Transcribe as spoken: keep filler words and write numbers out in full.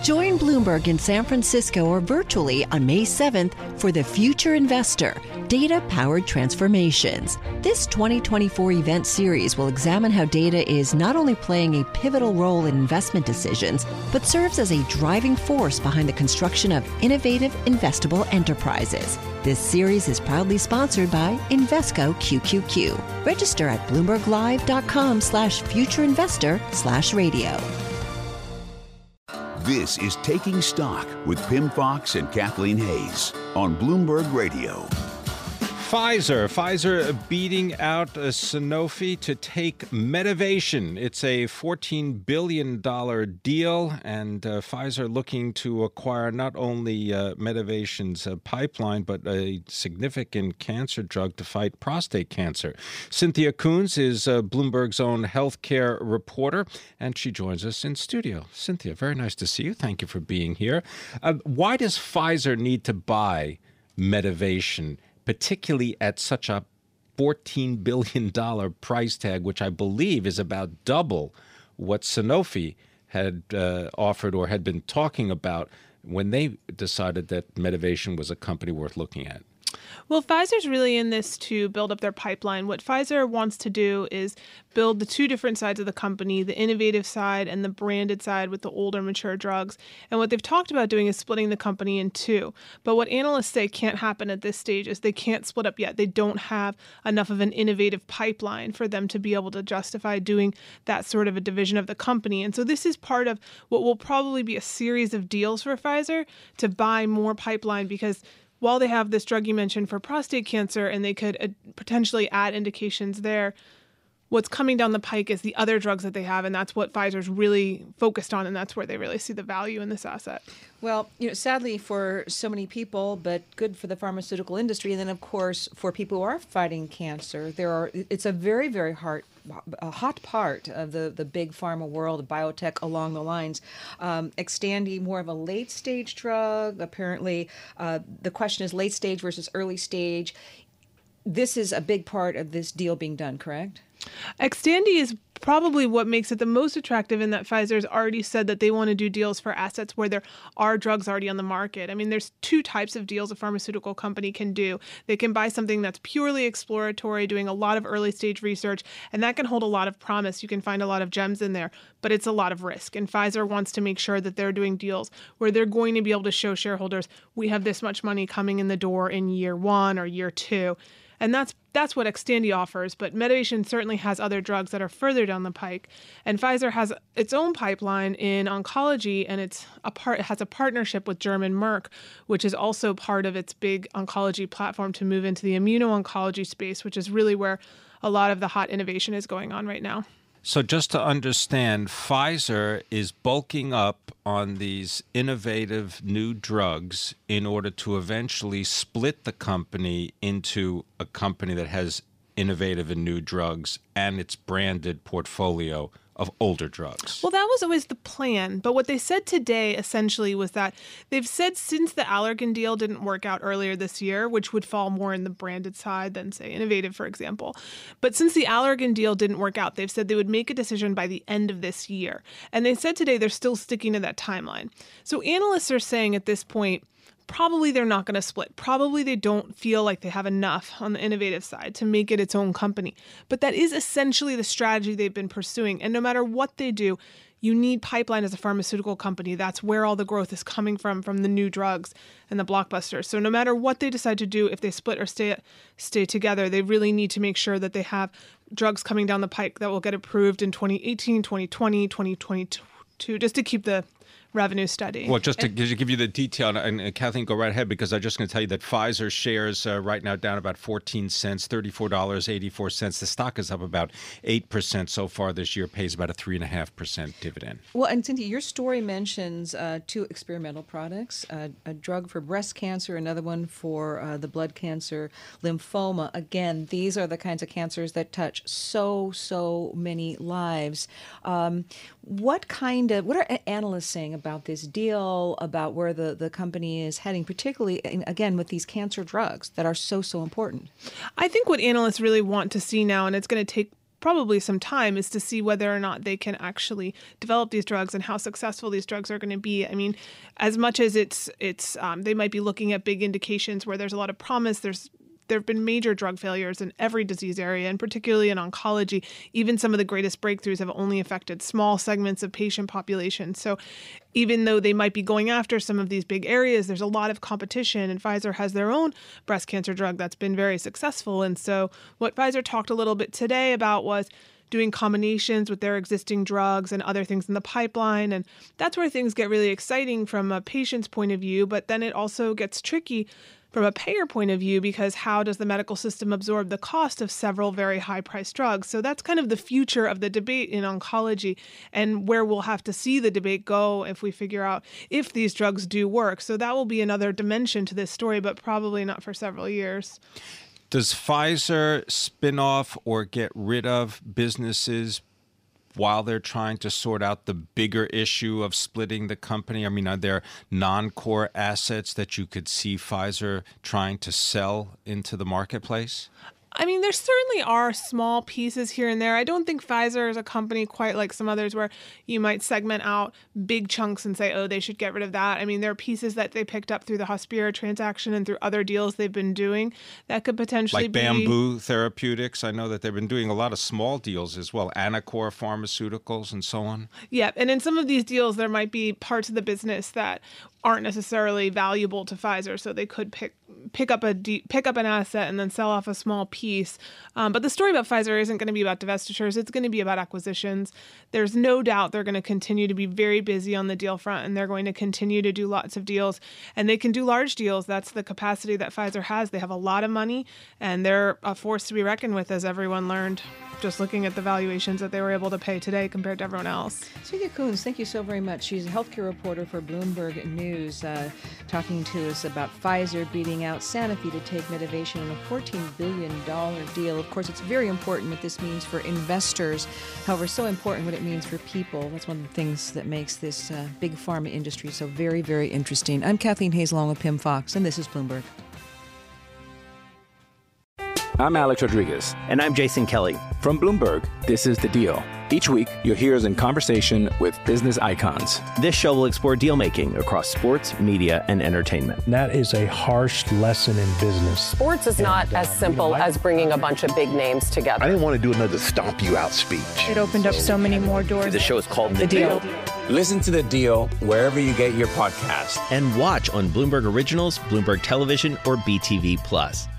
Join Bloomberg in San Francisco or virtually on May seventh for The Future Investor, Data-Powered Transformations. This twenty twenty-four event series will examine how data is not only playing a pivotal role in investment decisions, but serves as a driving force behind the construction of innovative, investable enterprises. This series is proudly sponsored by Invesco Q Q Q. Register at bloomberglive.com slash futureinvestor slash radio. This is Taking Stock with Pimm Fox and Kathleen Hays on Bloomberg Radio. Pfizer. Pfizer beating out uh, Sanofi to take Medivation. It's a fourteen billion dollars deal, and uh, Pfizer looking to acquire not only uh, Medivation's uh, pipeline, but a significant cancer drug to fight prostate cancer. Cynthia Coons is uh, Bloomberg's own healthcare reporter, and she joins us in studio. Cynthia, very nice to see you. Thank you for being here. Uh, why does Pfizer need to buy Medivation, particularly at such a fourteen billion dollars price tag, which I believe is about double what Sanofi had uh, offered or had been talking about when they decided that Medivation was a company worth looking at? Well, Pfizer's really in this to build up their pipeline. What Pfizer wants to do is build the two different sides of the company, the innovative side and the branded side with the older, mature drugs. And what they've talked about doing is splitting the company in two. But what analysts say can't happen at this stage is they can't split up yet. They don't have enough of an innovative pipeline for them to be able to justify doing that sort of a division of the company. And so this is part of what will probably be a series of deals for Pfizer to buy more pipeline, because while they have this drug you mentioned for prostate cancer and they could uh, potentially add indications there, what's coming down the pike is the other drugs that they have, and that's what Pfizer's really focused on, and that's where they really see the value in this asset. Well, you know, sadly for so many people, but good for the pharmaceutical industry, and then of course for people who are fighting cancer, there are. It's a very, very hard. A hot part of the, the big pharma world, biotech along the lines. Um, Xtandi, more of a late stage drug. Apparently, uh, the question is late stage versus early stage. This is a big part of this deal being done, correct? Xtandi is probably what makes it the most attractive, in that Pfizer's already said that they want to do deals for assets where there are drugs already on the market. I mean, there's two types of deals a pharmaceutical company can do. They can buy something that's purely exploratory, doing a lot of early stage research, and that can hold a lot of promise. You can find a lot of gems in there, but it's a lot of risk. And Pfizer wants to make sure that they're doing deals where they're going to be able to show shareholders, we have this much money coming in the door in year one or year two. And that's that's what Xtandi offers, but Medivation certainly has other drugs that are further down the pike. And Pfizer has its own pipeline in oncology, and it's a part it has a partnership with German Merck, which is also part of its big oncology platform to move into the immuno-oncology space, which is really where a lot of the hot innovation is going on right now. So just to understand, Pfizer is bulking up on these innovative new drugs in order to eventually split the company into a company that has innovative and new drugs and its branded portfolio of older drugs. Well, that was always the plan. But what they said today essentially was that they've said since the Allergan deal didn't work out earlier this year, which would fall more in the branded side than, say, innovative, for example. But since the Allergan deal didn't work out, they've said they would make a decision by the end of this year. And they said today they're still sticking to that timeline. So analysts are saying at this point, probably they're not going to split. Probably they don't feel like they have enough on the innovative side to make it its own company. But that is essentially the strategy they've been pursuing. And no matter what they do, you need pipeline as a pharmaceutical company. That's where all the growth is coming from, from the new drugs and the blockbusters. So no matter what they decide to do, if they split or stay stay together, they really need to make sure that they have drugs coming down the pike that will get approved in twenty eighteen, twenty twenty, twenty twenty-two, just to keep the revenue steady. Well, just to give you the detail, and, and Kathleen, go right ahead, because I'm just going to tell you that Pfizer shares uh, right now down about fourteen cents, thirty-four dollars and eighty-four cents. The stock is up about eight percent so far this year, pays about a three point five percent dividend. Well, and Cynthia, your story mentions uh, two experimental products, uh, a drug for breast cancer, another one for uh, the blood cancer, lymphoma. Again, these are the kinds of cancers that touch so, so many lives. Um, what kind of, what are analysts saying about this deal, about where the, the company is heading, particularly, again, with these cancer drugs that are so, so important? I think what analysts really want to see now, and it's going to take probably some time, is to see whether or not they can actually develop these drugs and how successful these drugs are going to be. I mean, as much as it's it's um, they might be looking at big indications where there's a lot of promise, there's there have been major drug failures in every disease area, and particularly in oncology. Even some of the greatest breakthroughs have only affected small segments of patient populations. So even though they might be going after some of these big areas, there's a lot of competition, and Pfizer has their own breast cancer drug that's been very successful. And so what Pfizer talked a little bit today about was doing combinations with their existing drugs and other things in the pipeline. And that's where things get really exciting from a patient's point of view, but then it also gets tricky from a payer point of view, because how does the medical system absorb the cost of several very high-priced drugs? So that's kind of the future of the debate in oncology, and where we'll have to see the debate go if we figure out if these drugs do work. So that will be another dimension to this story, but probably not for several years. Does Pfizer spin off or get rid of businesses while they're trying to sort out the bigger issue of splitting the company? I mean, are there non-core assets that you could see Pfizer trying to sell into the marketplace? I mean, there certainly are small pieces here and there. I don't think Pfizer is a company quite like some others where you might segment out big chunks and say, oh, they should get rid of that. I mean, there are pieces that they picked up through the Hospira transaction and through other deals they've been doing that could potentially like be... Like Bamboo Therapeutics. I know that they've been doing a lot of small deals as well. Anacor Pharmaceuticals and so on. Yeah, and in some of these deals, there might be parts of the business that aren't necessarily valuable to Pfizer, so they could pick pick up a de- pick up an asset and then sell off a small piece. Um, but the story about Pfizer isn't going to be about divestitures; it's going to be about acquisitions. There's no doubt they're going to continue to be very busy on the deal front, and they're going to continue to do lots of deals. And they can do large deals. That's the capacity that Pfizer has. They have a lot of money, and they're a force to be reckoned with, as everyone learned just looking at the valuations that they were able to pay today compared to everyone else. Celia Coons, thank you so very much. She's a healthcare reporter for Bloomberg News, uh, talking to us about Pfizer beating out Sanofi to take Medivation in a fourteen billion dollars deal. Of course, it's very important what this means for investors. However, so important what it means for people. That's one of the things that makes this uh, big pharma industry so very, very interesting. I'm Kathleen Hayes along with Pim Fox, and this is Bloomberg. I'm Alex Rodriguez. And I'm Jason Kelly. From Bloomberg, this is The Deal. Each week, you'll hear us in conversation with business icons. This show will explore deal-making across sports, media, and entertainment. That is a harsh lesson in business. Sports is not as simple as bringing a bunch of big names together. I didn't want to do another stomp you out speech. It opened up so many more doors. The show is called The, the Deal. Deal. Listen to The Deal wherever you get your podcasts. And watch on Bloomberg Originals, Bloomberg Television, or B T V Plus.